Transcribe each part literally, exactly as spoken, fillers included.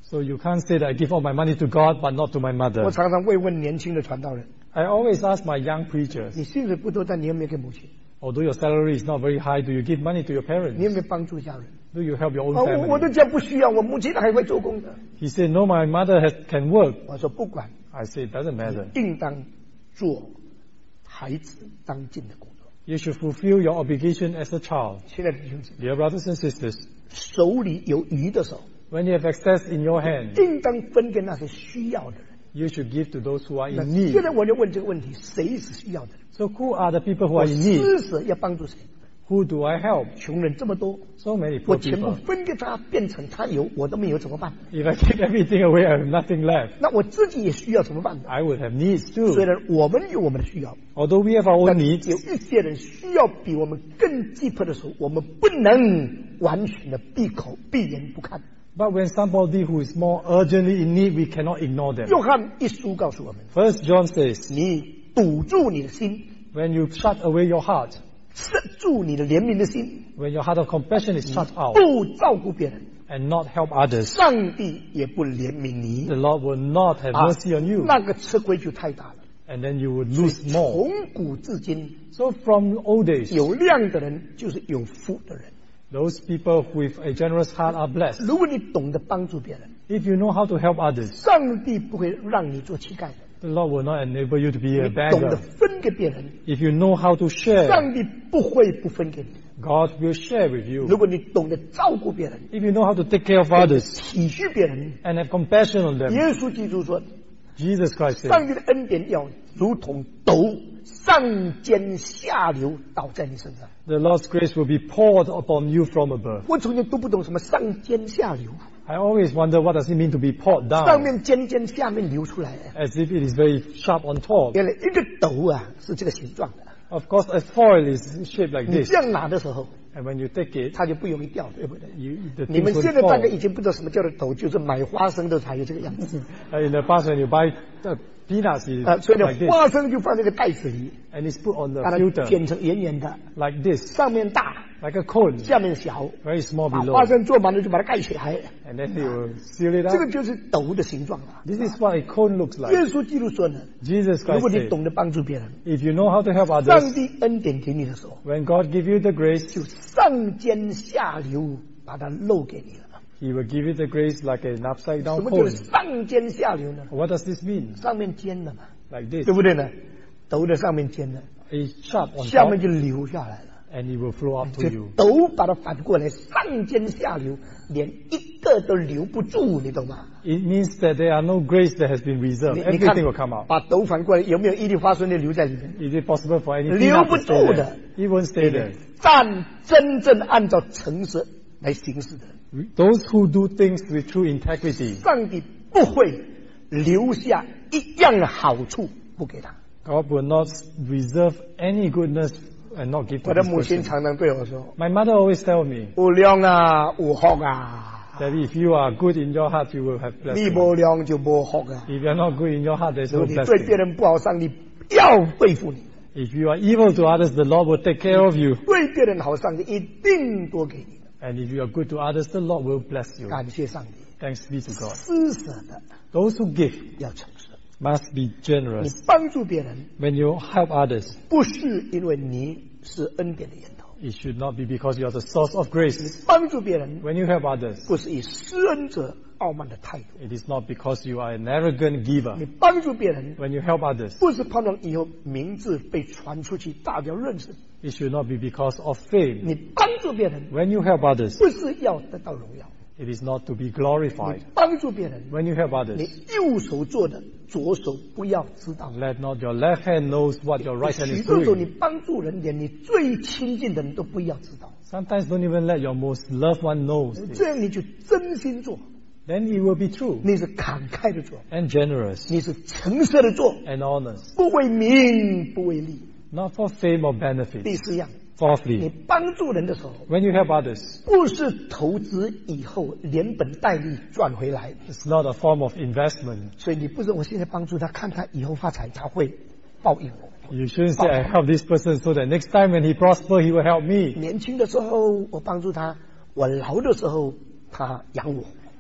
So you can't say that I give all my money to God, but not to my mother. 我常常会问年轻的传道人， I always ask my young preachers, 你薪水不多，但你有没有给母亲？ although your salary is not very high, do you give money to your 你有 parents? 没有帮助家人？ Do you help your own 啊，我我 family? 的家不需要，我母亲还会做工的。 He said, no, my mother has, can work. 我说不管， I said, it doesn't matter. 应当做孩子当尽的工作。 You should fulfill your obligation as a child. 亲爱的弟兄姊妹， Dear brothers and sisters, 手里有余的时候， when you have access in your hand, 应当分给那些需要的人。 you should give to those who are 那 in need. 现在我就问这个问题：谁是需要的人？ So who are the people who 我 are in need? 施舍要帮助谁？ Who do I help? 穷人这么多， So many 我 poor 全部 people. 分给他，变成他有，我都没有，怎么办？ If I take everything away, I have nothing left. 那我自己也需要怎么办呢？ I would have needs 虽 too. 然我们有我们的需要， Although we have our own 但 needs, 有一些人需要比我们更急迫的时候，我们不能完全的闭口闭眼不看。 but when somebody who is more urgently in need, we cannot ignore them. 约翰一书告诉我们： First John says, 你堵住你的心， when you shut away your heart, 塞住你的怜悯的心， when your heart of compassion is shut out 不照顾别人， and not help others, 上帝也不怜悯你。 the Lord will not have 啊 mercy on you. 那个吃亏就太大了。 And then you would lose more. 从古至今， So from old days, 有量的人就是有福的人。 those people with a generous heart are blessed. 如果你懂得帮助别人， If you know how to help others, 上帝不会让你做乞丐的。 the Lord will not enable you to be a 你懂得 beggar. 分给别人， If you know how to share, 上帝不会不分给你。 God will share with 如 you. 果你懂得照顾别人， If you know how to take care of others 体恤别人， and have compassion on them, 耶稣基督说， Jesus Christ 上 said, 帝的恩典要如同斗上尖下流倒在你身上。 the Lord's grace will be poured upon you from above. 我从前都不懂什么上尖下流， I always wonder what does it mean to be poured 上 down, 面尖尖，下面流出来。 as if it is very sharp on top. 原来一个斗啊是这个形状的， Of course, a foil is shaped like 你 this, 这样拿的时候， and when you take it, 它就不容易掉，对不对？ you, the 你们 things 现 will 在大 fall. 概已经不知道什么叫做斗，就是买花生的才有这个样子 Uh, in the past, when you buy the peanuts, it's 啊，所以呢 like，this, 花生就放那个袋子里， and it's put on the 把它 filter 剪成圆圆的， like this, 上面大， like a cone, 下面小， very small 把 below, 花生做完了就把它盖起来， and then you will seal it 这个 up. 就是斗的形状啊。 This is what a cone looks 耶 like. 稣基督说呢， Jesus 如 Christ 果你 said, 懂得帮助别人， if you know how to help 上 others, 帝恩典给你的时候， when God give you the grace, 就上尖下流把它漏给你了。 He will give you the grace like an upside 什 down 么叫做 cone. 上尖下流呢？ What does this mean? 上面尖了嘛， Like this. 对不对呢？斗的上面尖了， It's sharp on 下面 top, 就流下来了。 and it will flow up to 这 you. 斗把它反过来，上尖下流，连一个都留不住，你懂吗？ It means that there are no grace that has been reserved. 你你看 Everything will come out. 把斗反过来，有没有一粒花生粒留在里面？ Is it possible for any 留 peanut 不 to stay 住 there? 的。 It won't stay there. 但真正按照诚实来行事的人， Those who do things with true integrity, 上帝不会留下一样的好处不给他。 God will not reserve any goodness and not give to 我的 this 母亲 person. 常常对我说 My mother always tell me 有量啊，有福啊， that if you are good in your heart, you will have 你 blessing. 无量就无福啊。 If you are not good in your heart, there's 如 no 果你对别 blessing. 人不好，上帝要对付你； If you are evil to others, the Lord will take care of you. 对别人好，上帝一定多给你的。 And if you are good to others, the Lord will bless you. 感谢上帝， Thanks be to God. 施舍的 Those who give 要诚实。 must be 你 generous. 帮助别人， When you help others, 不是因为你是恩典的源头； it should not be because you are the source of grace. 帮助别人， When you help others, 不是以施恩者傲慢的态度； it is not because you are an arrogant giver. 你帮助别人， When you help others, 不是盼望以后名字被传出去，大家认识你； it should not be because of fame. 你帮助别人， When you help others, 不是要得到荣耀； it is not to be 你 glorified. 帮助别人， When you help 你 others, 右手做的，左手不要知道。 let not your left hand knows what your right hand 许 is 多时候，你 doing. 帮助人，连你最亲近的人都不要知道， Sometimes don't even let your most loved one know. 这样你就真心做， Then it will be true 你是慷慨的做， and generous 你是诚实的做， and honest, 不为名，不为利。 not for fame or 第 benefit. 四样，你 Fourthly, 帮助人的时候， when you help others, 不是投资以后连本带利赚回来， it's not a form of investment. 所以你不是我现在帮助他，看他以后发财，他会报应我。 You shouldn't say, I help this person so that next time when he prosper, he will help me. 年轻的时候我帮助他，我老的时候他养我。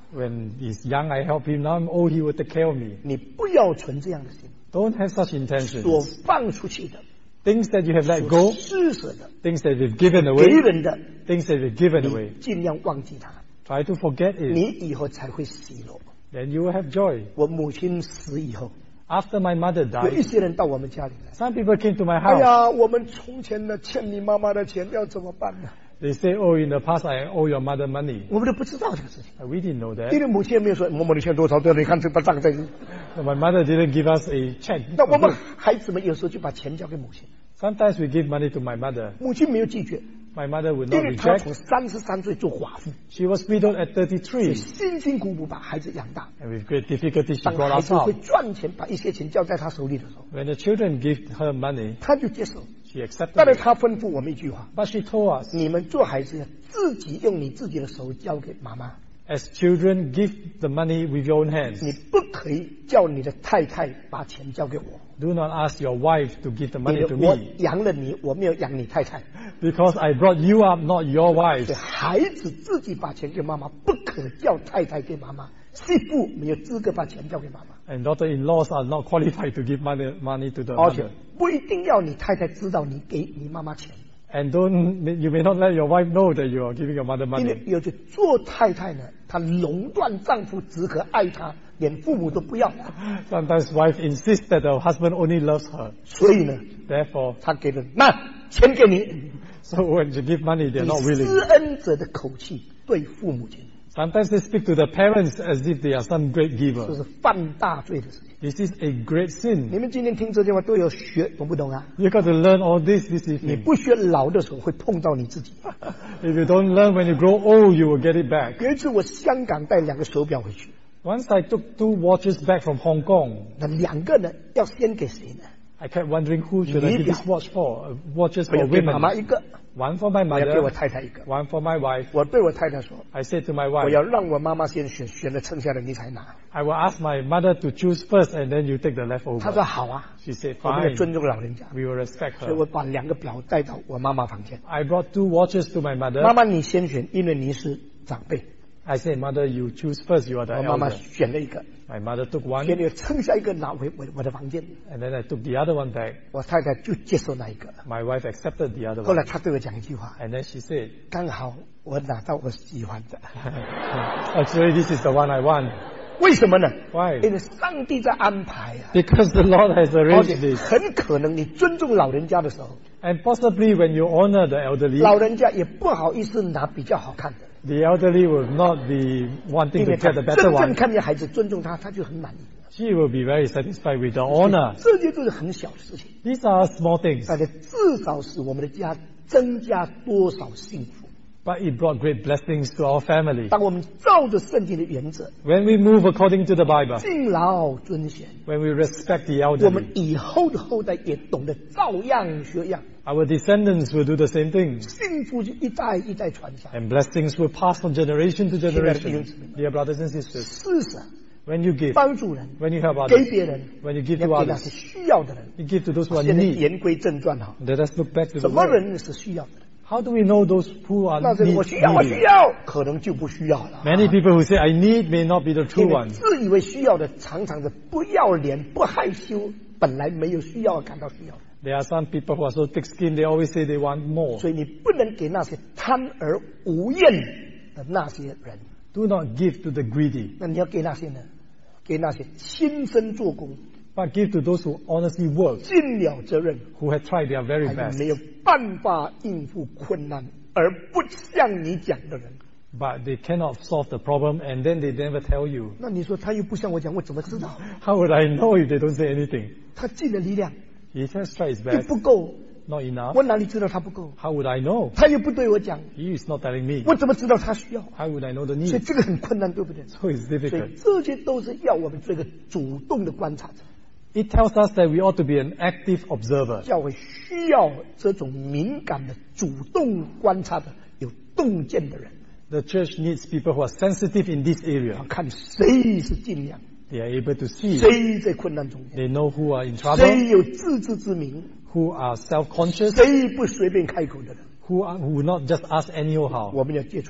When he's young, I help him. Now I'm old, he will take care of me. 你不要存这样的心， Don't have such 所 intentions. 放出去的， Things that you have let 所 go, 施舍的， things that you've given 给 away, 人的， things that you've given 你 away. 尽量忘记它， Try to forget 你 it. 以后才会喜乐。 Then you will have joy. 我母亲死以后， After my mother 有一 died, 些人到我们家里来， some people came to my 哎 house. 呀，我们从前呢欠你妈妈的钱要怎么办呢？ They say, oh, in the past I owe your mother money. 我们都不知道这个事情， We didn't know 因 that. 为母亲也没有说某某的钱多少多少，你看这把账在。 So my mother didn't give us a check. 那我们孩子们有时候就把钱交给母亲， Sometimes we give money to my mother. 母亲没有拒绝， My mother would 因 not 为她从 reject. 三十三岁做寡妇， She was widowed at 所以 thirty-three. 辛辛苦苦把孩子养大。 And with great difficulty, she 当 brought 孩 us 子会 up. 赚钱，把一些钱交在他手里的时候， When the children gave her money, 他就接受。 she accepted 但是 it. 他吩咐我们一句话： But she told us, 你们做孩子要自己用你自己的手交给妈妈， as children, give the money with your own 你 hands. 不可以叫你的太太把钱交给我。 Do not ask your wife to give the 因 money 为 to 我 me. 养了你，我没有养你太太。 Because I brought you up, not your 所 wife. 以孩子自己把钱给妈妈，不可叫太太给妈妈。媳妇没有资格把钱交给妈妈， And daughter-in-laws are not qualified to give money, money to the 而且 mother. 不一定要你太太知道你给你妈妈钱， And don't, you may not let your wife know that you are giving your mother 因为 money. 有些做太太呢，她垄断丈夫只可爱他，连父母都不要， Sometimes wife insists that the husband only loves her. 所以呢， Therefore, 他给了那钱给你， so when you give money, they're 以 not 施 willing. 恩者的口气对父母亲， Sometimes they speak to the parents as if they are some great 这 giver. 是犯大罪的事情。 This is a great 你 sin. 们今天听这句话都有学，懂不懂啊？ You got to learn all this this 你 evening. 不学老的时候会碰到你自己。 If you don't learn when you grow old, you will get it back. 有一次我香港带两个手表回去， Once I took two watches back from Hong Kong, 那两个呢要先给谁呢？ I kept wondering who should I give this watch for? Uh, watches 我 for 要给妈妈 women. 一个， One for my 我要给我 mother, 太太一个。 one for my wife. 我对我太太说， I said to my 我 wife, 要让我妈妈先选，选了剩下的你才拿。 I will ask my mother to choose first and then you take the 她 leftover. 说好啊， She said, 我们要 fine, 尊重老人家， we will respect 所以我 her. 把两个表带到我妈妈房间。 I brought two watches to my mother. 妈妈你先选，因为你是长辈。 I said, mother, you choose first, you are the 我妈妈 elder. 选了一个， My mother took 选 one 了剩下一个拿回我我的房间， and then I took the other one back. 我太太就接受那一个。 My wife accepted the other 后 one. 来她对我讲一句话， And then she said, 刚好我拿到我喜欢的。 actually, this is the one I want. 为什么呢？ Why? 因为上帝在安排啊， Because the Lord has 而 arranged 且 this. 很可能你尊重老人家的时候， And possibly when you honor the elderly, 老人家也不好意思拿比较好看的， the elderly will not be wanting 因 to 为他 get the 真 better 正 one. 看见孩子尊重他，他就很满意。 She will be very satisfied with the honor. 这些都是很小的事情， These are small things, 但是至少使我们的家增加多少幸福。 but it brought great blessings to our family. 当我们照着圣经的原则， When we move according to the Bible, 敬老尊贤， when we respect the 我们 elderly, 以后的后代也懂得照样学样， our descendants will do the same things. 幸福就一代一代传下。 And blessings will pass from generation to generation. Amen. Dear brothers and sisters, 施舍， when you give, 帮助人， when you help 给 others, 别人， when you give 要 to 给那些 others, 需要的人。 you give to those who are 现在 in need. 言归正传哈， Let us look back to the 什么 word. 人是需要的？ How do we know those who are 那是 need- 我需要，我需 needy? 要，可能就不需要了。 Many people who say I need may not be the true 因为 ones. 自以为需要的，常常是不要脸、不害羞，本来没有需要，感到需要。 There are some people who are so thick-skinned, they always say they want more. 所以你不能给那些贪而无厌的那些人， Do not give to the greedy, 那你要给那些呢？给那些亲身做工、 but give to those who honestly work, 尽了责任， who have tried their very 还 best, 没有办法应付困难而不向你讲的人。 but they cannot solve the problem and then they never tell you. 那你说他又不向我讲，我怎么知道？ How would I know if they don't say anything? 他尽了力量 He has tried his 又 best, 不够， not enough. 我哪里知道他不够？ How would I know? 他又不对我讲， He is not telling me. 我怎么知道他需要？ How would I know the 所以 need? 这个很困难，对不对？ So it's 所以 difficult. 这些都是要我们做一个主动的观察者。 It tells us that we ought to be an active observer. 教会需要这种敏感的、主动观察的、有洞见的人， The church needs people who are sensitive in this 要 area. 看谁是尽量， They are able to see. 谁在困难中间， They know who are in 谁 trouble, 有自知之明， who are self-conscious, 谁不随便开口的人， who, are, who will not just ask anyhow. 我们要接触他，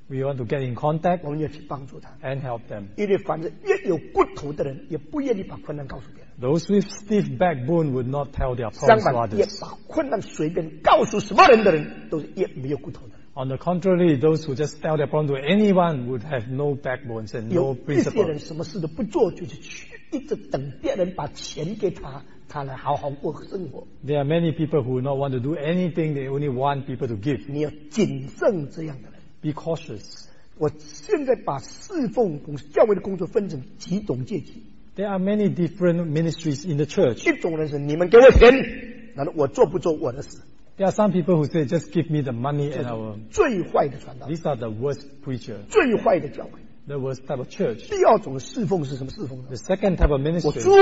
We want to get in contact 我们要去帮助他。 and help them. 因为反正越有骨头的人，也不愿意把困难告诉别人。 Those with stiff backbone would not tell their 相 problems to 反，也 others. 把困难随便告诉什么人的人，都是越没有骨头的人。 On the contrary, those who just tell their problem to anyone would have no backbones and 有 no 一些人 principle. 什么事都不做，就是去一直等别人把钱给他，他来好好过生活。 There are many people who do not want to do anything, they only want people to give. 你要谨慎这样的人。 Be cautious. 我现在把侍奉教会的工作分成几种阶级。 There are many different ministries in the church. 一种人是你们给我钱，那我做不做我的事， There are some people who say, just give me the money 这 and 是 I will. 最坏的传道， These are the worst preacher, 最坏的教会。 the worst type of church. 第二种侍奉是什么侍奉呢 The？second type of 我 ministry, 做，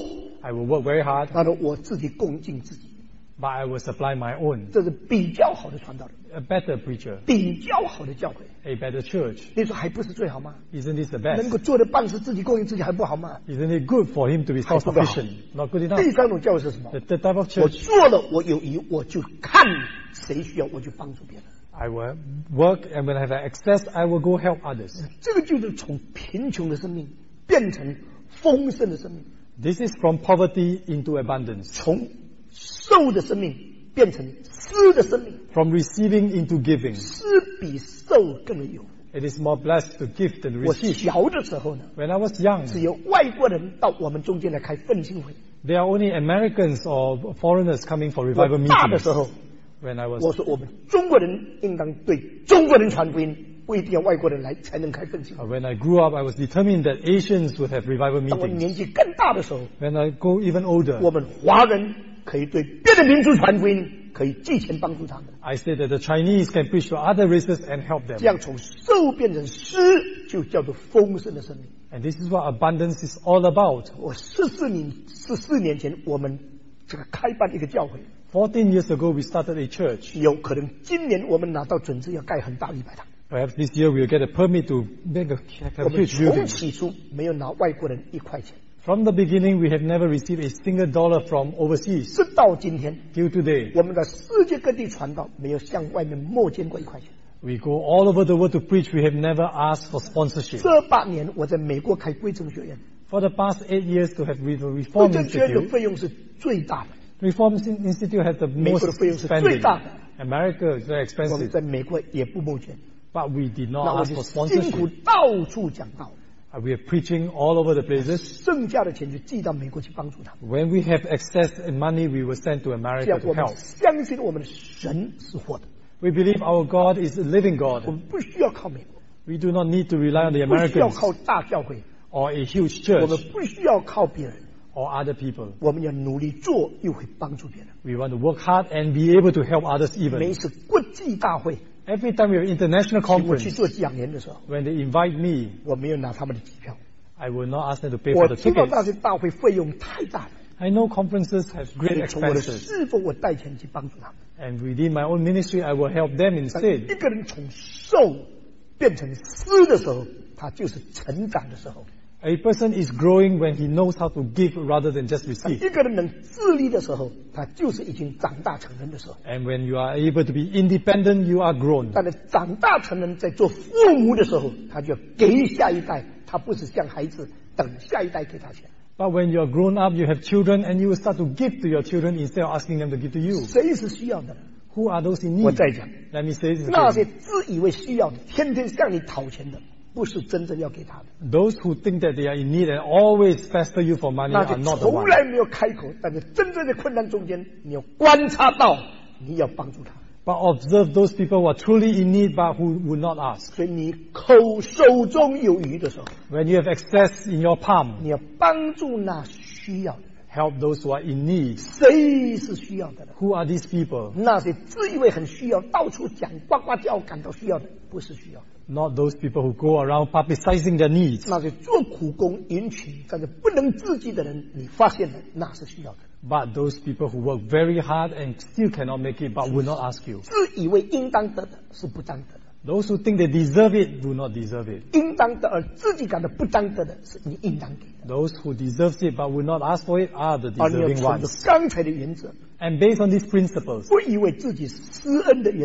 I will work very hard, 那么我自己供尽自己， but I will supply my own. 这是比较好的传道人， A better preacher, 比较好的教会。 a better church. 你说还不是最好吗？ Isn't this the 能 best? 够做的办事自己供应自己还不好吗？ Isn't it good for him to be self-sufficient? Not good 第 enough. 三种教会是什么？ The third type of 我 church, 做了，我有余，我就看谁需要，我就帮助别人。 I will work and when I have access, I will go help others. 这个就是从贫穷的生命变成丰盛的生命， This is from poverty into abundance, 从受的生命变成施的生命， from receiving into giving. 施比受更为有福。 It is more blessed to give than to 我 receive. 小的时候呢， When I was young, 只有外国人到我们中间来开奋兴会； there are only Americans or foreigners coming for 我 revival 大的 meetings. 时候， When I 我 was, 说我们中国人应当对中国人传福音，不一定要外国人来才能开奋兴会。 when I grew up, I was determined that Asians would have revival 当我 meetings. 年纪更大的时候， When I go even older, 我们华人可以对别的民族传福音，可以寄钱帮助他们。 I said that the Chinese can preach to other races and help 这 them. 样从受变成施，就叫做丰盛的生命。 And this is what abundance is all about. 我十四年十四年前，我们这个开办一个教会， Fourteen years ago, we started a church. 有可能今年我们拿到准证要盖很大的礼拜堂。 Perhaps this year we'll get a permit to make a, a 我们 huge 从 building. 起初没有拿外国人一块钱， From the beginning, we have never received a single dollar from overseas. 直到今天， Till today, 我们在世界各地传道，没有向外面没见过一块钱。 we go all over the world to preach. We have never asked for sponsorship. 这八年我在美国开归正学院， For the past eight years, to have re- the 归 Reform 正学院的 Institute, 费用是最大的。 Reform Institute has the 美国 most 的费用是最 spending. 大的， America is very 我们 expensive, 在美国也不募捐， but we did 那 not 我 ask 就 for 辛苦 sponsorship. 到处讲道， Uh, We are preaching all over the places. 剩下的钱就寄到美国去帮助他们。 When we have access and money, we will send to 这 America 样 to 我们 help. 相信我们的神是活的， We believe our God is a living 我 God. 们不需要靠美国， We do not need to rely on the 不需要 Americans 靠大教会， or a huge 我们 church 不需要靠别人， or other people. 我们要努力做，又会帮助别人。 We want to work hard and be able to help others 每一 even. 次国际大会， Every time we have international 请我去 conference, 做讲演的时候， when they invite me, 我没有拿他们的机票， I will not ask them to pay 我 for the 知道那 tickets. 些大会费用太大了， I know conferences have 所 great 以从我的 expenses. 侍奉，我带钱去帮助他们。 And within my own ministry, I will help them 当 instead. 一个人从受变成施的时候，他就是成长的时候。 A person is growing when he knows how to give rather than just 当 receive. 一个人能自立的时候，他就是已经长大成人的时候。 And when you are able to be independent, you are grown. 但是长大成人在做父母的时候，他就要给下一代，他不是像孩子等下一代给他钱。 But when you are grown up, you have children and you will start to give to your children instead of asking them to give to you. 谁是需要的人？ Who are those in 我 need? 再讲， Let me say this 那些 again. 自以为需要的，天天向你讨钱的，不是真正要给他的。 Those who think that they are in need and always pester you for money 那 are 些 not the 从 one. 来没有开口，但是真正在困难中间，你要观察到，你要帮助他。 But observe those people who are truly in need but who would not ask. 所以你口手中有余的时候， When you have access in your palm, 你要帮助那需要的人。 help those who are in need. 谁是需要的人？ Who are these people? 那些自以为很需要、到处讲呱呱叫、感到需要的，不是需要的。 Not those people who go around publicizing their needs. 那些做苦工、引取但是不能自己的人，你发现了，那是需要的。 But those people who work very hard and still cannot make it but will not ask you. 自以为应当得的，是不当得的。 Those who think they deserve it do not deserve it. 应当得而自己感到不当得的，是你应当给的。 Those who deserve it but will not ask for it are the 而你要 deserving 存着 ones. 刚才的原则， And based on these principles, 不以为自己是施恩的源头，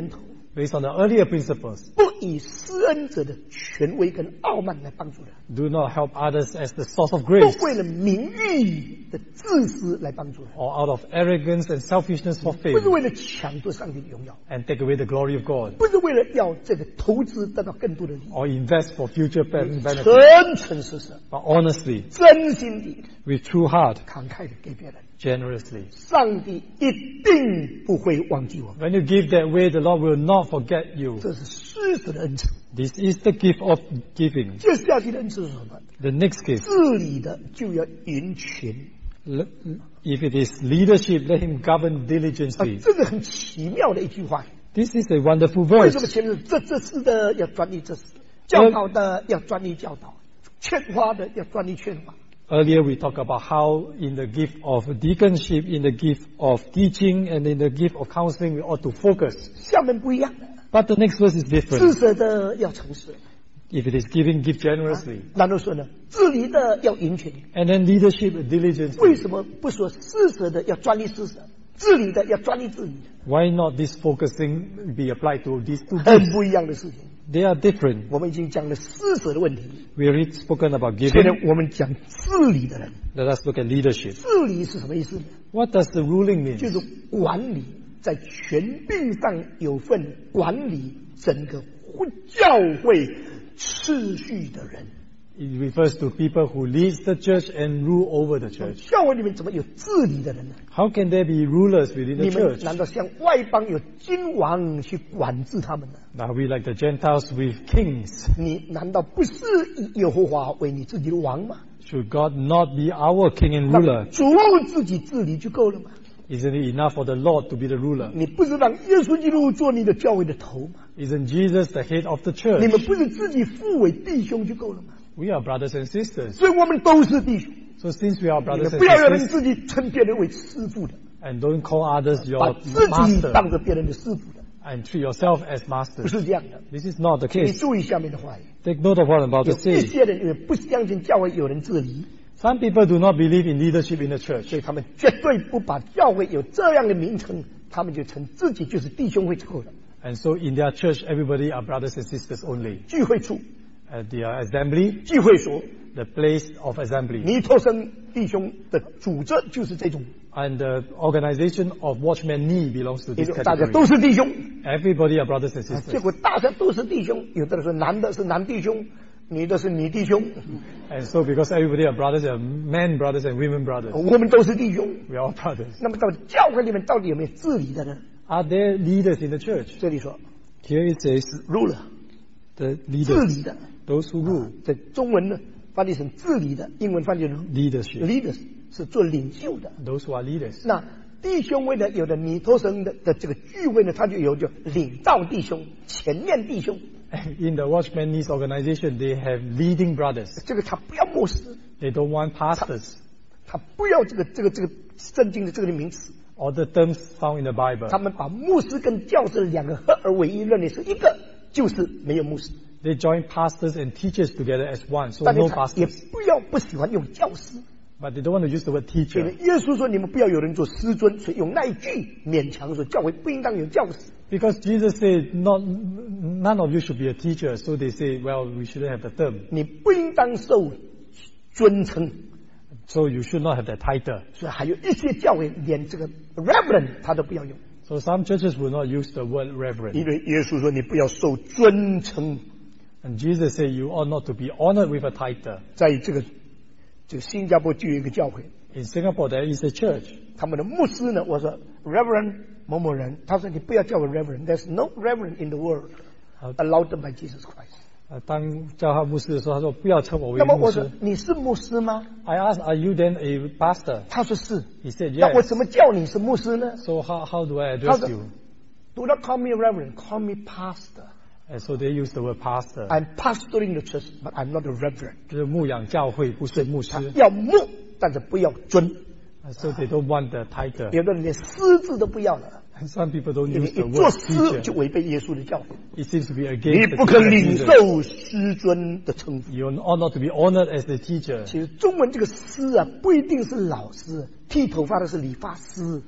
based on the earlier principles. 不以施恩者的权威跟傲慢来帮助人， Do not help others as the source of 不 grace, 为了名誉的自私来帮助人， or out of arrogance and selfishness for 不 fame, 是为了抢夺上帝的荣耀， and take away the glory of God, 不是为了要这个投资得到更多的利益， or invest for future ben- benefit, 诚诚实实、 but honestly, 真心地、 with true heart, 慷慨的给别人， generously. 上帝一定不会忘记我们。 When you give that way, the Lord will not forget you. 这是施舍的恩赐。 This is the gift of giving. 接下去的恩赐是什么？ The next gift, 治理的就要引群。 l- if it is leadership, let him govern 啊， diligently. 这个很奇妙的一句话。 This is a wonderful 为什么 verse. 前面是这这事的要专一这事，教导的要专一教导，劝化的要专一劝化。 Earlier we talked about how in the gift of deaconship, in the gift of teaching, and in the gift of counseling, we ought to focus. 下面不一样的， But the next verse is 施 different. 舍的要诚实， If it is giving, give generously. 然后说呢，治理的要引群。 And then leadership 为 diligently. 什么不说施舍的要专一施舍，治理的要专一治理？ Why not this focusing be applied to these two 很 gifts? 不一样的事情。 They are different. 我们已经讲了施舍的问题， We already spoken about 现在 giving. 我们讲治理的人。 Let us look at leadership. 治理是什么意思呢？ What does the ruling mean? 就是管理，在权柄上有份管理整个教会次序的人。 It refers to people who lead the church and rule over the church. 教会里面怎么有治理的人呢？ How can there be rulers within the 你们 church? 难道像外邦有君王去管制他们呢？ Now we like the Gentiles with kings. 你难道不是以耶和华为你自己的王吗？ Should God not be our king and 那 ruler? 主自己治理就够了吗？ Isn't it enough for the Lord to be the ruler? 你不是让耶稣基督做你的教会的头吗？ Isn't Jesus the head of the 你们 church? 不是自己父为弟兄就够了吗？ We are brothers and sisters. 所以我们都是弟兄。 So since we are 你 brothers 们 and 不要有人 sisters, 自己称别人为师傅的， and don't call others 把 your 自己 master 当着别人的师傅的， and treat yourself as 不 masters. 是这样的。 This is not the 请你 case. 注意下面的话语， Take note of what I'm about 有 to 一 say. 些人因为不相信教会有人治理， Some people do not believe in leadership in the church. 所以他们绝对不把教会有这样的名称，他们就称自己就是弟兄会就够了。 And so in their church, everybody are brothers and sisters only. 聚会处、 At their assembly, 聚会所， the place of assembly, 尼托生弟兄的组织就是这种， and the organization of Watchman Nee belongs to 因 this 为大家 category. 都是弟兄， Everybody are brothers and 结 sisters. 果大家都是弟兄，有的人说男的是男弟兄，女的是女弟兄， And so because everybody are brothers, are men brothers and women brothers. 我们都是弟兄。 We are all brothers. 那么到底教会里面到底有没有治理的呢？ Are there leaders in the church? 这里说 Here it says ruler the 治 leaders, 理的， those who rule, 在中文呢翻译成治理的，英文翻译成 leadership, leaders 是做领袖的。 those who are leaders. 那弟兄会呢，有的尼托生的的这个聚会呢，他就有就领导弟兄、前面弟兄， In the Watchman Nee's organization, they have leading brothers. 这个他不要牧师， They don't want pastors 他不要这个这个这个圣经的这个名词， or the terms found in the Bible. 他们把牧师跟教师两个合而为一，认为是一个，就是没有牧师。 They join pastors and teachers together as one, so 但是 no 他也 pastors. 不要不喜欢用教师， But they don't want to use the word 所以呢 teacher. 耶稣说你们不要有人做师尊，所以用那一句勉强说教会不应当有教师。 Because Jesus said, not, none of you should be a teacher, so they say, well, we shouldn't have the term. 你不应当受尊称， So you should not have that title. 所以还有一些教会连这个 reverend 他都不要用， So some churches will not use the word 因 reverend. 为耶稣说你不要受尊称。 And Jesus said you ought not to be honored with a title. 在这个这个新加坡就有一个教会， In Singapore, there is a church. 他们的牧师呢，我说 reverend 某某人，他说你不要叫我 reverend，there's no reverend in the world 好 allowed by Jesus Christ。 呃，当叫他牧师的时候，他说不要称我为那么我牧师。 说你是牧师吗？ I asked, are you then a pastor? 他说是。 He said 那我 yes. 怎么叫你是牧师呢？ So how, how do I 他 address 说 you? Do not call me reverend, call me pastor. And so they use the word pastor. I'm pastoring the church, but I'm not a reverend. 就是牧养教会，不是牧师。 他要牧，但是不要尊。 So they don't want the title. 有的人连师字都不要了， And some people don't 因为 use the 一做 word 师 teacher. 就违背耶稣的教诲。 It seems to be 你 against 不 the 可 teaching of 领 Jesus. 受师尊的称呼。 You ought not to be honored as the teacher. 其实中文这个师啊，不一定是老师， 剃头发的是理发师，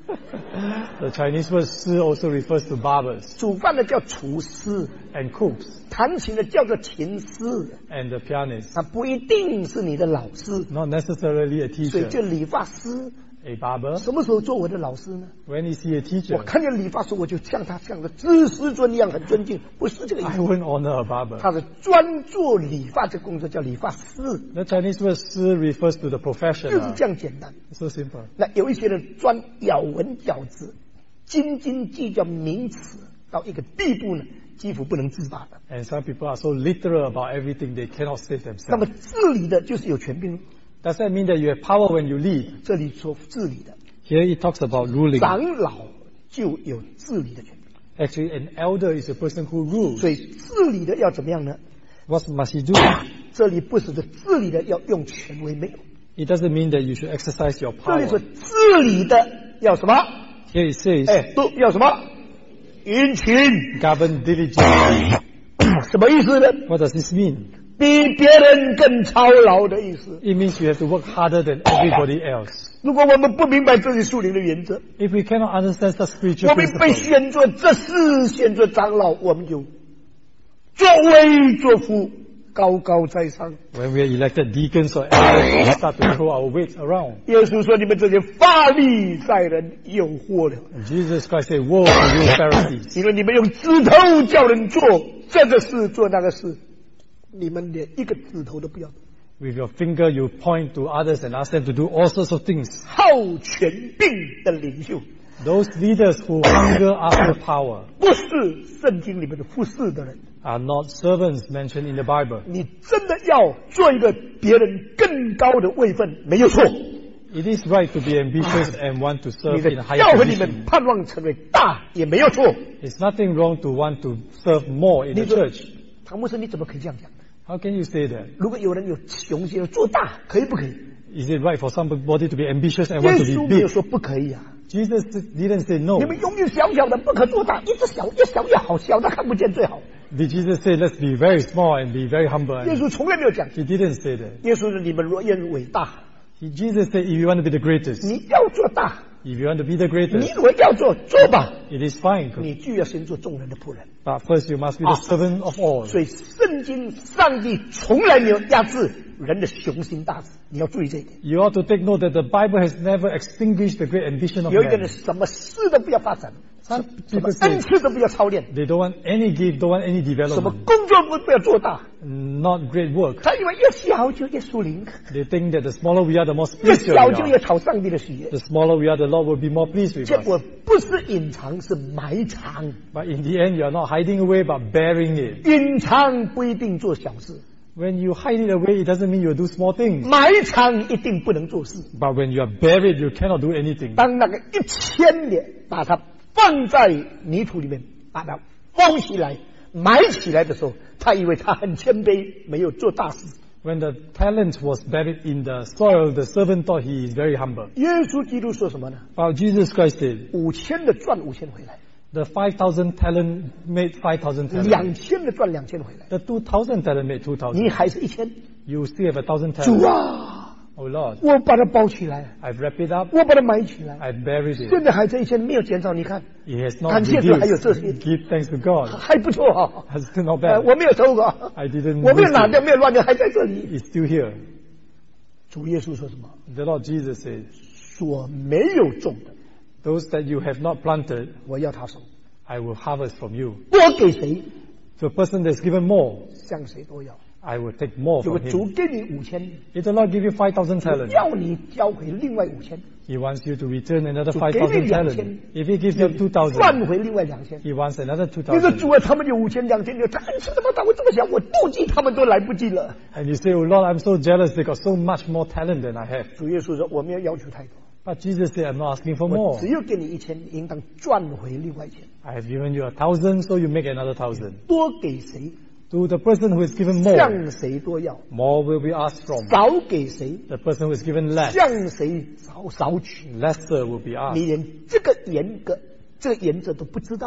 The Chinese word 师 also refers to barbers 煮饭的叫厨师， and cooks 弹琴的叫做琴师， and the pianists, 他不一定是你的老师， not necessarily a 所以 teacher. 这理发师 A barber, 什么时候做我的老师呢？ when is he a 我 teacher? 看见理发师，我就像他像个知师尊一样很尊敬，不是这个意 I 思。 wouldn't honor a barber. 他是专做理发这工作叫理发师， The Chinese word 师 refers to the 就是 professional. 这样简单。 So simple. 那有一些人专咬文嚼字，斤斤计较名词到一个地步呢，几乎不能自拔的。 And some people are so literal about everything they cannot save 那么 themselves. 治理的就是有权柄， Does that mean that you have power when you lead? 这里说治理的 Here it talks about ruling. 长老就有治理的权柄， Actually, an elder is a person who rules. 所以治理的要怎么样呢？ What must he do? 这里不是说治理的要用权威，没有。 It doesn't mean that you should exercise your 这里说 power. 治理的要什么？ Here it says, 哎，都要什么？殷勤， govern diligently. 什么意思呢？ What does this mean? 比别人更操劳的意思。 It means you have to work harder than everybody else. 如果我们不明白这些属灵的原则， If we cannot understand such spiritual 我们被 principles, 选作这是选作长老，我们就作威作福，高高在上。 when we are elected deacons or elders, we start to throw our weight around. 耶稣说：“你们这些法利赛人诱惑了， And Jesus Christ said, woe to you Pharisees. 因为你们用指头叫人做这个事做那个事，你们连一个指头都不要动。 With your finger you point to others and ask them to do all sorts of things. 好权柄的领袖， Those leaders who hunger after power 不是圣经里面的服侍的人。 are not servants mentioned in the Bible. 你真的要做一个别人更高的位分，没有错。 It is right to be ambitious and want to 你 serve 的 in a higher 教会里面 position. 盼望成为大，也没有错。 It's nothing wrong to want to serve more in the 你说 church. 唐牧师，你怎么可以这样讲？ How can you say that? 如果有人有雄心要做大，可以不可以？ Is it right for somebody to be ambitious and 耶 want to 稣 be 没有 big? 说不可以啊。 Jesus didn't say no. 你们永远小小的，不可做大，一直小，越小越好，小的看不见最好。 Did Jesus say let's be very small and be very humble? 耶稣从来没有讲。 He didn't say that. 耶稣说：“你们若愿伟大， He, Jesus said if you want to be the greatest, 你要做大， if you want to be the 你 greatest, 如果要做，做吧。 it is fine. 你就要先做众人的仆人。 But first you must be the servant of all. 所以圣经上帝从来没有压制人的雄心大志，你要注意这一点。 You ought to take note that the Bible has never extinguished the great ambition of 有一个人 man. 什么事都不要发展， Some 什么 people say 恩赐都不要操练， they don't want any gift, don't want any 什么 development, 工作不不要做大。 not great work. 他以为越小就越属灵， They think that the smaller we are, the more 越 spiritual 小 we 就 are. 越讨上帝的喜悦。 The smaller we are, the Lord will be more pleased with 结 us. 果不是隐藏，是埋藏。 But in the end, you are not hiding away, but bearing it. 隐藏不一定做小事， When you hide it away, it doesn't mean you'll do small things. 埋藏一定不能做事。 But when you are buried, you cannot do anything. 当那个一千年把它放在泥土里面，把它封起来、埋起来的时候，他以为他很谦卑，没有做大事。 When the talent was buried in the soil, the servant thought he is very humble. 耶稣基督说什么呢？ But Jesus Christ said, 五千的赚五千回来， the five thousand talent made five thousand talent. 两千的赚两千回来， The two thousand talent made two 你 thousand. 还是一千。 You still have a thousand 主 talent. 啊， Oh Lord, 我把它包起来， I've wrapped it up. 我把它埋起来， I've buried 现 it. 在还这一千没有减少，你看 It has not 感谢主，还有这些 reduced. Give thanks to God. 还不错哈、 It's still not 呃， bad. 我没有偷过， I didn't 我没有 lose 拿掉， it. 没有乱掉，还在这里。 It's still here. 主耶稣说什么？ The Lord Jesus said, 所没有种的， those that you have not planted, 我要他收。 I will harvest from you. 多给谁， To a person that's given more, 向谁都要。 I will take more 如果 from 主 him. 给你五千， If the Lord give you five thousand talents, 要你交回另外五千， He wants you to return another 主 five 给 thousand 你两 talents. 千， If He gives you two 赚 thousand, 回另外两千。 He wants another two 你说 thousand. 主啊，他们有五千、两千，他恩赐怎么大？我这么小，我妒忌他们都来不及了。 And you say, oh Lord, I'm so jealous. They got so much more talent than I have. 主耶稣说：“我没有要求太多， But Jesus said, I'm not asking for 我 more. 只有给你一千，你应当赚回另外一千。 I have given you a thousand, so you make another thousand. 多给谁， To the person who is given more, 向谁多要； more will be asked from. 少给谁， The person who is given less, 向谁少少取。 lesser will be 你 asked. 连这个严格、这个原则都不知道吗？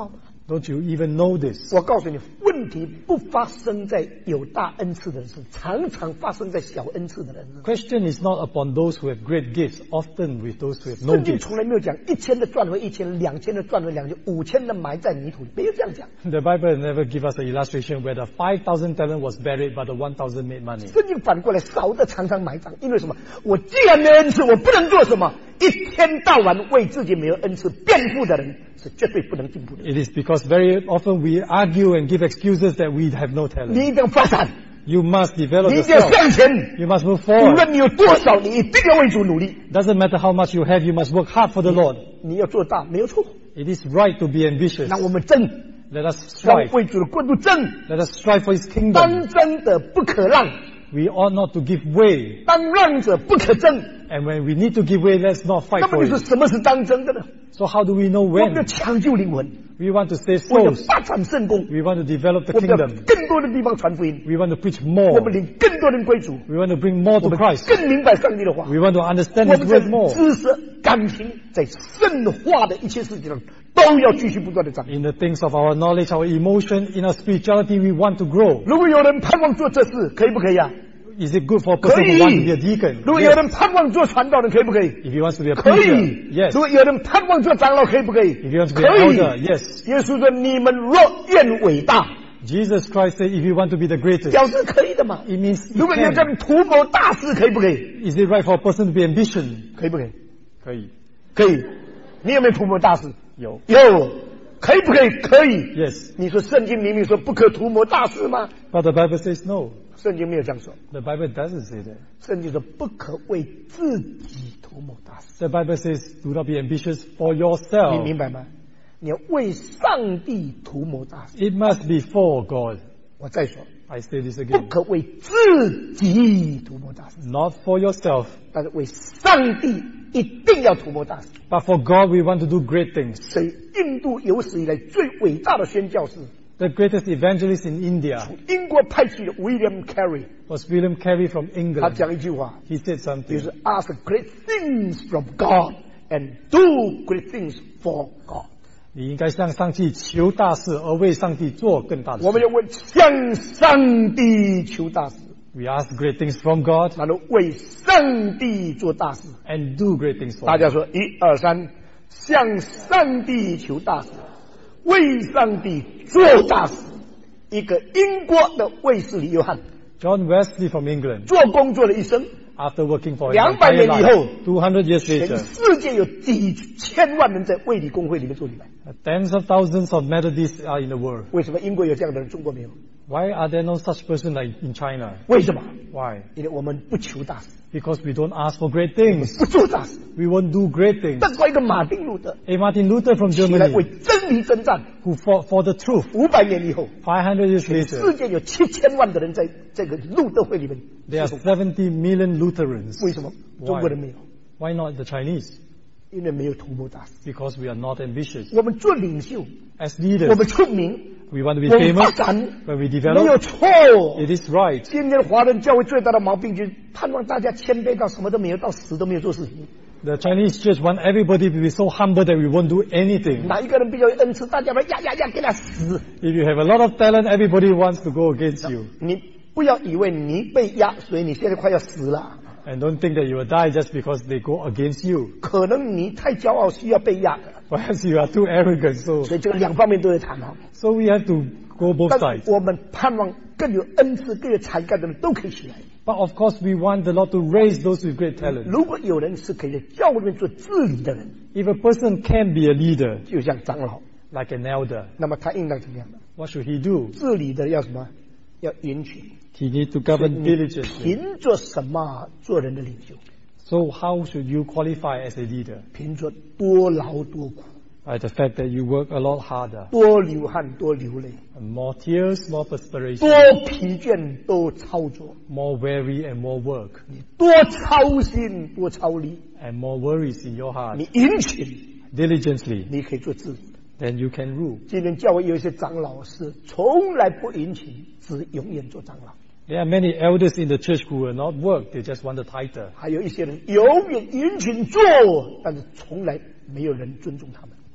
Don't you even know this? 我告诉你，问题不发生在有大恩赐的人身上，常常发生在小恩赐的人身上。 Question is not upon those who have great gifts, often with those who have no 圣经 gifts. 从来没有讲一千的赚回一千，两千的赚回两千，五千的埋在泥土里，没有这样讲。 The Bible never give us an illustration where the five thousand talent was buried, but the one thousand made money. 圣经反过来，少的常常埋葬，因为什么？我既然没有恩赐，我不能做什么？一天到晚为自己没有恩赐辩护的人，是绝对不能进步的。 It is because very often we argue and give excuses that we have no 你 talent. 一定要发展， You must develop 你一定要 yourself. 向前。 You must move 无 forward. 论你有多少，你一定要为主努力。 Doesn't matter how much you have, you must work hard for the Lord. 你要做大，没有错。 It is right to be ambitious. 让我们争， Let us 让 strive. 为主的国度争。 Let us strive for His kingdom. 当争的不可让， We ought not to give way. 当让者不可争。 And when we need to give way, let's not 那 fight 么 for 你说 it. 什么是当争的呢？ So how do we know 我们要 when? 抢救灵魂， We want to save 我们要 souls. 发展圣功， We want to develop the 我们要 kingdom. 更多的地方传福音， We want to preach 我 more. 们领更多人归主， We want to bring more 我 to 们 Christ. 更明白上帝的话。 We want to understand 我 His 们在 word more. 知识、感情，在圣化的一切事情上，都要继续不断的长。 In the things of our knowledge, our emotion, in our spirituality, we want to grow. 如果有人盼望做这事，可以不可以啊？ Is it good for a 可 person 以 who wants to be a deacon? 如果有 Yes. 人盼望做传道人，可以不可以？ If he wants to be a 可 preacher, 以。 yes. 如果有人盼望做长老，可以不可以？ If he wants to be 可 an 以。 elder, yes. 耶稣说：“你们若愿伟大， Jesus Christ said, if you want to be the greatest, 表示可以的嘛。 it means 如 you 果你要 can. 这样图谋大事，可以不可以？ Is it right for a person to be ambition? 可以不可以？ 可以。 可以。你有没有图谋大事？ 有。 有。可以不可以？可以。 Yes. 你说圣经明明说不可图谋大事吗？ But the Bible says no. 圣经没有这样说。 The Bible doesn't say that. 圣经说不可为自己图谋大事。 The Bible says, do not be ambitious for 你 yourself. 明白吗？你要为上帝图谋大事。 It must be for God. 我再说， I say this 不 again. 可为自己图谋大事， Not for yourself, 但是为上帝一定要图谋大事。 but for God we want to do great things. 所以，印度有史以来最伟大的宣教士， The greatest evangelist in India 英国派去的 William Carey， was William Carey from 他 England. 讲一句话， He said 就 something. 是 Ask great things from God and do great things for God。 你应该向上帝求大事，而为上帝做更大的事。 我们要为向上帝求大事， We ask great things from God 然后为上帝做大事。 and do great things for 大 God. 家说，一二三，向上帝求大事，为上帝做大事。一个英国的卫斯理约翰 John Wesley from England, 做工作了一生， after working for his 两百 entire 年以后 life, two hundred years 全 later, 世界有几千万人在卫理公会里面做礼拜。 tens of thousands of Methodists are in the world. 为什么英国有这样的人，中国没有？ Why are there no such person like in China? 为什么？ Why? 因为我们不求大事， Because we don't ask for great things. 不做大事。 We won't do great things. 但过一个马丁路德 A Martin Luther from 起来为 Germany, 真理征战， who fought for the truth 五百年以后， five hundred years 世 later, 界有七千万的人在这个路德会里面。 there are seventy million Lutherans. 为什么中国人没有？ Why not the Chinese? 因为没有图谋大事。 Because we are not ambitious. 我们做领袖， As 我 leaders, 们出名， we want to be 我们发 famous. 展， When we 没有 develop, 错。 it is right. 今天华人教会最大的毛病就是盼望大家谦卑到什么都没有，到死都没有做事情。 The Chinese church want everybody to be so humble that we won't do anything. 哪一个人比较有恩赐，大家说呀呀呀，给他死。 If you have a lot of talent, everybody wants to go against you. 你不要以为你被压，所以你现在快要死了。 And don't think that you will die just because they go against you. 可能你太骄傲，需要被压的。 Perhaps you are too arrogant, so 所以这个两方面都有谈好。 so we have to go both 但 sides. 我们盼望更有恩赐、更有才干的人都可以起来。 But of course, we want the Lord to raise those with great talent. 如果有人是可以在教会里面做治理的人， If a person can be a leader, 就像长老， like an elder, 那么他应当怎么样呢？ what should he do? 治理的要什么？要允许。 He needs to govern 你 diligently. 凭着什么做人的领袖？ So how should you qualify as a leader? 凭着多劳多苦， By the fact that you work a lot harder. 多流汗，多流泪， More tears, more perspiration. 多疲倦，多操作， More weary and more work. 你多操心，多操力， And more worries in your heart. 你殷勤， Diligently, 你可以做治理。 then you can rule. 今天教会有一些长老是从来不殷勤，只永远做长老； There are many elders in the church who will not work, they just want the title. 还有一些人永远殷勤做，但是从来没有人尊重他们。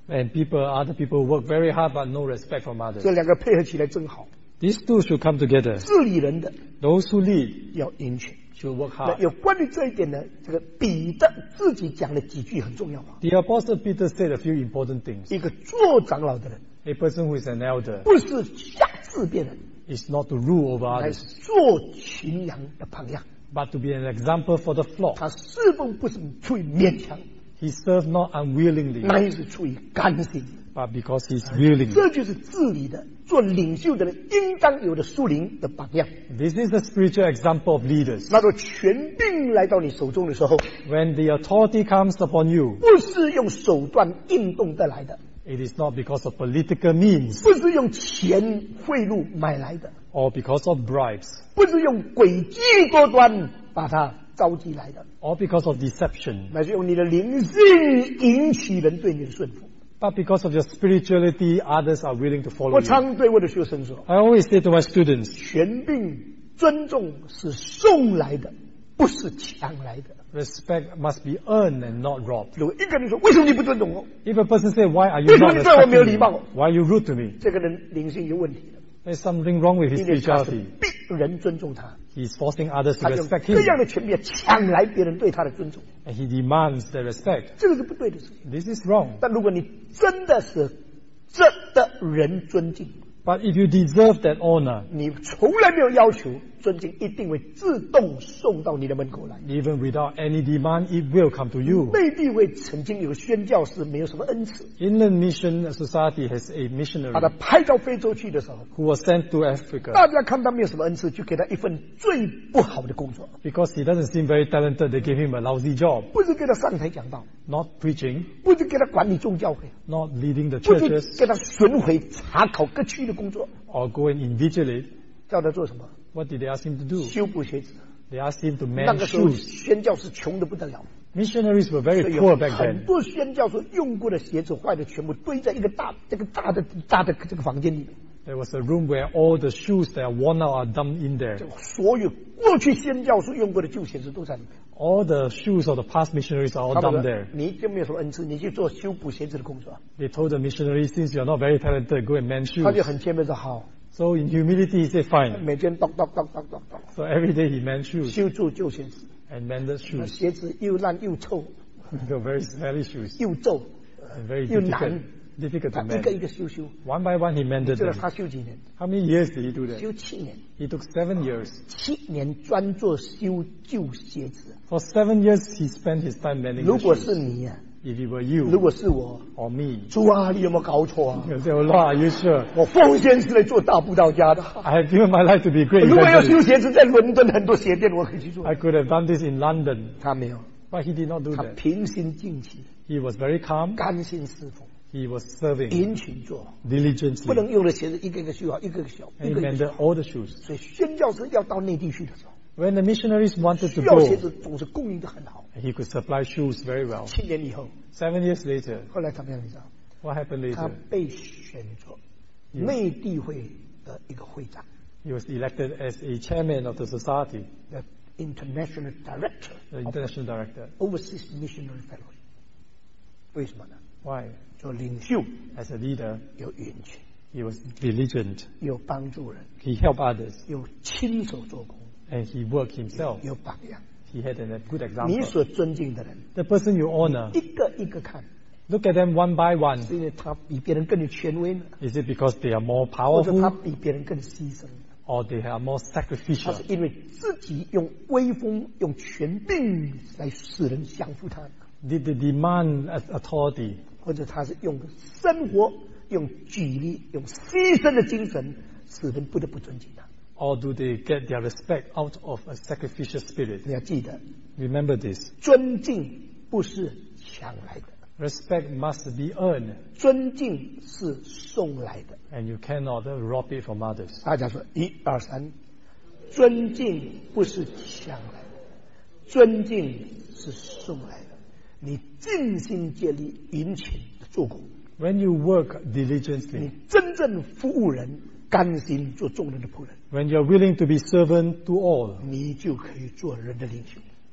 And people, other people work very hard but no respect from others. 这两个配合起来真好。 These two should come together. 治理人的 Those who lead 要殷勤。 should work 那 hard. 有关于这一点呢，这个彼得自己讲了几句很重要话。 The Apostle Peter said a few important things. 一个做长老的人， A person who is an elder 不是辖制别人， is not to rule over 乃 others, 是做群羊的榜样。 but to be an example for the flock. 他侍奉不是出于勉强， He served not unwillingly, 乃是出于甘心。 but because he's willing. 这就是治理的、做领袖的人应当有的属灵的榜样。 This is the spiritual example of leaders. 那个权柄来到你手中的时候， When the authority comes upon you, 不是用手段运动得来的， it is not because of political means 不是用钱贿赂买来的， or because of bribes 不是用诡计多端把它召集来的， or because of deception, 乃是用你的灵性引起人对你的顺服。 but because of your spirituality, others are willing to follow 我 you. 常对我的学生说， I always say to my students, 权柄尊重是送来的，不是抢来的。 respect must be earned and not robbed. 如果一个人说为什么你不尊重我， If a person say, why are you 为什么 not 你对我没有 respecting 礼 me? 貌？ Why are you rude to me? 这个人灵性有问题的， There's something wrong with his 因为他是 spirituality. 逼人尊重他， He's forcing others to 他用 respect 各样 him, 的权柄抢来别人对他的尊重， and he demands the respect. 这个是不对的事情。 This is wrong. 但如果你真的是值得人尊敬， But if you deserve that honor, 你从来没有要求尊敬，一定会自动送到你的门口来。 even without any demand, it will come to you. 内地会曾经有个宣教士没有什么恩赐， Inland Mission Society has a 把 missionary 他派到非洲去的时候， who was sent to Africa 大家看他没有什么恩赐，就给他一份最不好的工作， because he doesn't seem very talented. They gave him a lousy job, 不是给他上台讲道， not preaching, 不是给他管理宗教会， not leading the 不是 churches, 给他巡回查考各区的工作， or go and invigilate. 叫他做什么？ What did they ask him to do? 修补鞋子。 They asked him to 那 mend 个时候 shoes. 宣教士穷的不得了， Missionaries were very 所以 poor 有 back 很 then. 多宣教士用过的鞋子坏的全部堆在一个大这个大的大的这个房间里面。 There was a room where all the shoes that are worn out are dumped in there. 所有过去宣教士用过的旧鞋子都在里面。 All the shoes of the past missionaries are all 他们 dumped 说 there. 你就没有什么恩赐，你去做修补鞋子的工作。 They told the missionaries, since you're not very talented, go and mend 他就 shoes. 很谦卑说好， So in humility, he said, fine. 每天咚咚咚咚咚咚 So every day he mend shoes 修筑旧鞋子， and mended 那 shoes. 鞋子又烂又臭 They were very smelly shoes 又皱， and very 又难 difficult, difficult 他 to 一个一 mend. 个修修， One by one, he mended 这个 them. 他修几年？ How many years did he do that? 修七年， He took seven years. 七年专做修旧鞋子。 For seven years, he spent his time mending 如 the 果是 shoes. 你呀、 If it were 如 you 果是我， or me, 主啊，你有没有搞错啊？ you'll say, oh Lord, are you sure? 我奉献是来做大布道家的。 I have given my life to be a great 如果要修 evangelist. 鞋子，在伦敦很多鞋店我可以去做。 I could have done this in London, 他没有， but he did not do 他 that. 平心静气， He was very calm. 甘心侍奉， He was serving 殷勤做，不 diligently. 能用的鞋子一个一个修好，一个一个小， And 一 he 个一个 mended 小。 all the shoes. 所以宣教士要到内地去的时候， When the missionaries wanted to 需要鞋 go, 子总是供应的很好。 he could supply shoes very well. 七年以后， Seven years later, 后来怎么样？你知道？ what happened 他 later? 被选做内地会的一个会长 He was elected as a chairman of the society, ，the international director the of international director. overseas missionary fellowship。为什么呢？ Why? 做领袖 As a leader, 有允许， he was diligent. 有帮助人， He helped others 有亲手做工， and he worked himself. 有榜样。 He had a good 你 example. 所尊敬的人， The person you honor, 一个一个看， look at them one by one. 是因为他比别人更有权威呢， Is it because they are more 或者他 powerful 比别人更牺牲呢？ or they are more 他 sacrificial? 是因为自己用威风、用权柄来使人降服他， Did they demand authority? 或者他是用生活、用举例、用牺牲的精神，使人不得不尊敬他。 Or do they get their respect out of a sacrificial spirit? 你要记得， Remember this. 尊敬不是抢来的， Respect must be earned, 尊敬是送来的。 and you cannot rob it from others. 大家说，一二三，尊敬不是抢来的，尊敬是送来的。你尽心竭力、殷勤的做工， When you work 你 diligently, 真正服务人，甘心做众人的仆人， when you're willing to be servant to all, 你就可以做人的领袖。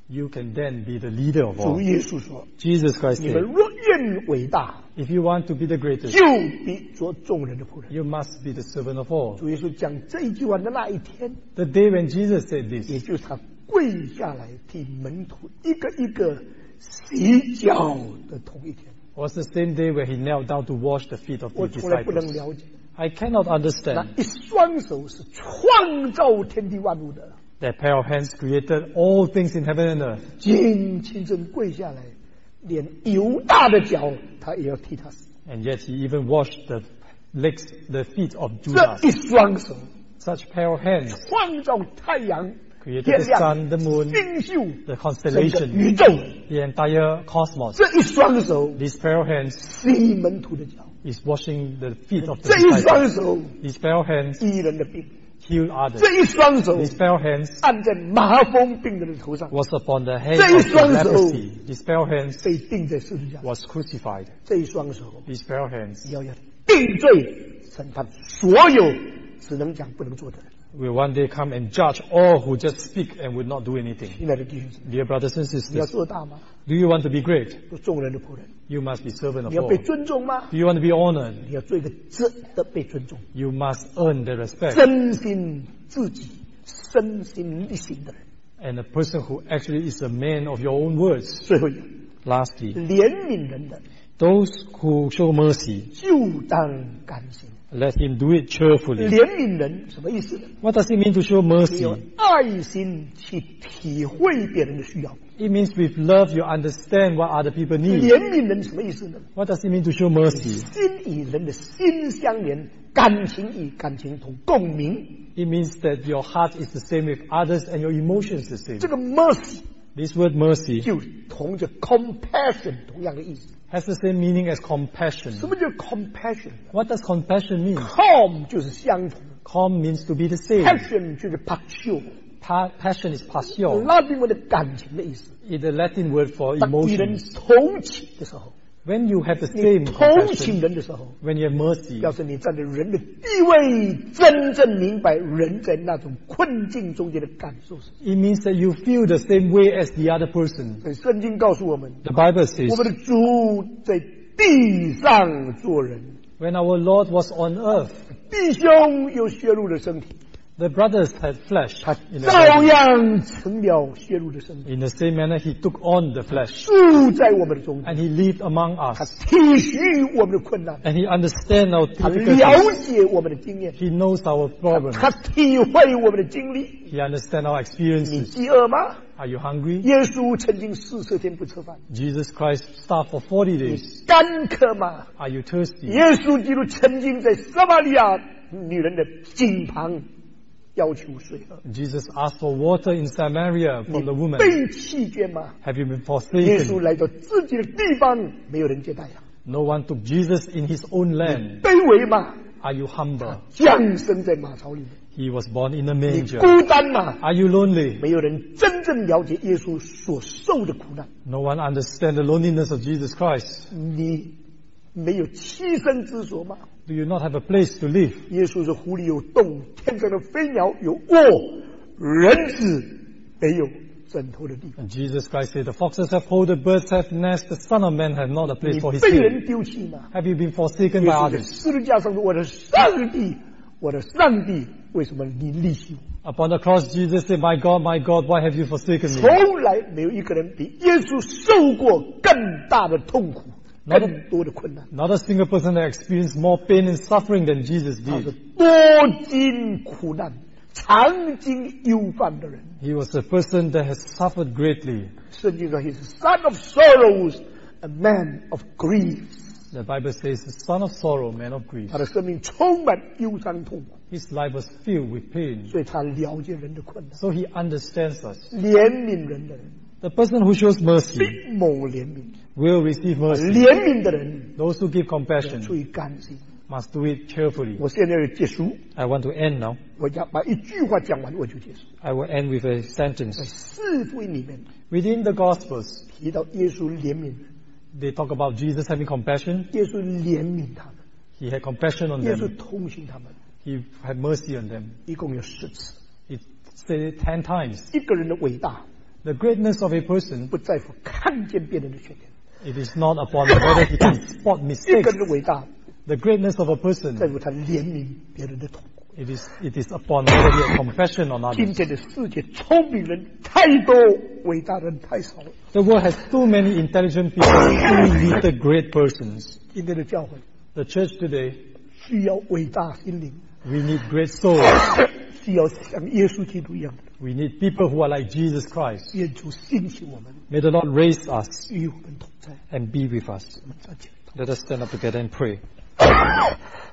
you can then be the leader of 主 all. 耶稣说 Jesus Christ 你们 said, 若愿伟大 if you want to be the greatest, 就必做众人的仆人。 you must be the servant of all. 主耶稣讲这一句话的那一天， The day when Jesus said this, 也就是他跪下来替门徒一个一个洗脚的同一天。 was the same day where he knelt down to wash the feet of 我 the 从来不能 disciples. 了解， I cannot 那 understand 一双手是创造天地万物的， that pair of hands created all things in heaven and earth. 竟亲身跪下来，连犹大的脚他也要替他洗。 And yet he even washed the legs, the feet of 这 Judas. 一双手 Such pair of hands 创造太阳、 created 天 the 亮、 sun, the moon, 星宿、 the 整个 constellation, 宇宙。 the entire cosmos. 这一双手 This pair of hands 洗门徒的脚， is washing the feet of the 这一双 disciples. 手 This pair of hands 医人的病， healed others. 这一双手 This pair of hands 按在麻风病人的头上， was upon the head 这一 of the 双手 leprosy. This pair of hands 被钉在十字架上。 was crucified. 这一双手 This pair of hands 要要定罪审判所有只能讲不能做的人。 will one day come and judge all who just speak and would not do anything. 亲爱的弟兄姊妹， Dear brothers and 你要 sisters, 做大吗？ do you want to be great? 做众人的仆人。 You must be servant 你 of 要被 all. 尊重吗？ Do you want to be honored? 你要做一个真的被尊重、 You must earn the respect. 真心自己、身心力行的人。 And a person who actually is a man of your own words. 最后一个， Lastly, 怜悯人的 those who show mercy, 就当甘心。 let him do it cheerfully. 怜悯人什么意思呢？ What does it mean to show 你 mercy? 有爱心去体会别人的需要。 It means with love you understand what other people need. 怜悯人什么意思呢？ What does it mean to show mercy? 心与人的心相连，感情与感情同共鸣。 It means that your heart is the same with others and your emotions the same. 这个 mercy This word mercy 就同着 compassion 同样的意思。 has the same meaning as compassion. 什么叫 compassion？ What does compassion mean? calm 就是相同 Calm means to be the same. ，passion 就是 passion， Pa- passion is passion. 拉丁文的感情的意思。 It's the Latin word for 当与人 emotions. 同情的时候， When you have the 你 same 同情 compassion, 人的时候， when you have mercy, 表示你站在人的地位，真正明白人在那种困境中间的感受是。 it means that you feel the same way as the other person. 所以圣经告诉我们， The Bible says, 我们的主在地上做人， when our Lord was on earth, 弟兄有血肉的身体， the brothers had flesh. 他 In the, 照 body. 样成了血肉的身体， In the same manner, he took on the flesh 住在我们的中间， and he lived among 他 us 体恤我们的困难， and he understands our 他了 difficulties. 解我们的经验， He knows our problems. 他体会我们的经历。 He understands our 你 experiences. 饥饿吗？ Are you hungry? 耶稣曾经四十天不吃饭。 Jesus Christ starved for forty 你 days. 干渴吗？ Are you thirsty? 耶稣基督曾经在撒玛利亚女人的井旁要求水喝。 Jesus asked for water in Samaria 你 from the woman. 被弃绝吗？ Have you been 耶稣 forsaken? 来到自己的地方，没有人接待他。 No one took Jesus in his own land. 卑微吗？ Are you humble? 降生在马槽里面。 He was born in a 你 manger. 孤单吗？ Are you lonely? 没有人真正了解耶稣所受的苦难。 No one understands the loneliness of Jesus Christ. 你没有栖身之所吗？ Do you not have a place to live? 耶稣说：“湖里有洞，天上的飞鸟有窝，人子没有枕头的地方。 And Jesus Christ said, the foxes have hole, the birds have nests, the Son of Man has not a place 你 for his 被 head. 人丢弃吗？ Have you been forsaken 耶 by 稣在 others? 十字架上说：我的上帝，我的上帝，为什么你离弃我？ Upon the cross, Jesus said, My God, my God, why have you forsaken me? 从来没有一个人比耶稣受过更大的痛苦， Not- 更多的困难。 Not a single person that experienced more pain and suffering than Jesus 他是 did. 多经苦难、常经忧患的人。 He was a person that has suffered greatly. 圣经说：“He is a son of sorrows, a man of griefs。” The Bible says, the son of sorrow, man of grief. 他的生命充满忧伤痛苦， His life was filled with pain. 所以他了解人的困难， So he understands us. 怜悯人的人 The person who shows mercy 必蒙怜悯， will receive mercy. 怜悯的人 Those who give 要 compassion 出于甘心。 must do it cheerfully. 我现在要结束， I want to end now. 我讲把一句话讲完，我就结束。 I will end with a 在 sentence. 四福音里面 Within the Gospels, 提到耶稣怜悯人， they talk about Jesus having compassion. 耶稣怜悯他们， He had compassion on 耶稣 them. 同情他们， He had mercy on them. 一共有十次。 It said it ten times. 一个人的伟大， The greatness of a person, 不在乎看见别人的缺点。 it is not upon whether he can spot 一 mistakes. 个人的伟大， The greatness of a 在 person, 乎他怜悯别人的痛苦。 it is it is upon whether he has compassion on 今 others. 天的世界聪明人太多，伟大人太少了。 The world has too many intelligent people, too little great persons. 今天的教会 The church today, 需要伟大心灵， we need great souls. 需要像耶稣基督一样的， We need people who are like Jesus Christ. 愿主兴起我们， May the Lord raise us 与我们同在。 and be with us. 我们站起来。 Let us stand up together and pray.